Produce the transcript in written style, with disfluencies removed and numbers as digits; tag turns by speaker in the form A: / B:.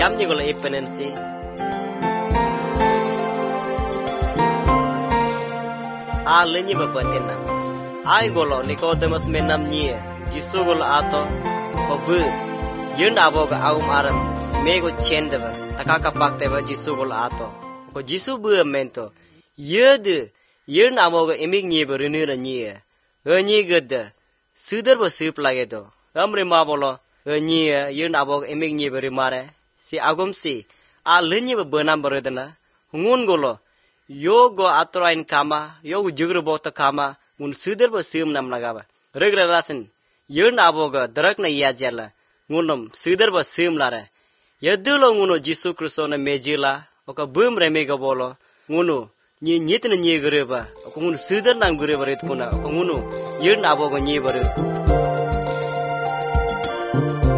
A: jam ni kalau ipenensi. Alenyi berpatenam. Ai golo Nicodemus menam nie. Jisu golo ato. Obu. Yun abo ga aum aram. Mego chendeva. Takaka pakteva Jisu golo ato. Ko Jisu bu mento. Yede. Yun abo ga emig nie berunira nie. Nyi gede. Sudar ba sup lage do. Amri ma bolo. Nyi yun abo ga emig nie berimare. Si agum si. Alenyi berbenam beredana. Ngun golo. Yogo atroin kama, yogo jugro bota kama, mun sudar ba sim nam lagaba. Regra rasin, yun aboga darak na iya jela, ngunum sudar ba sim lara. Yadulo nguno Jisu Kristo na mejila, oka boom remega bolo, nguno, nyit na nye gureba, oka nguno sudar nam gureba rit kuna, oka nguno, yun aboga nye baru.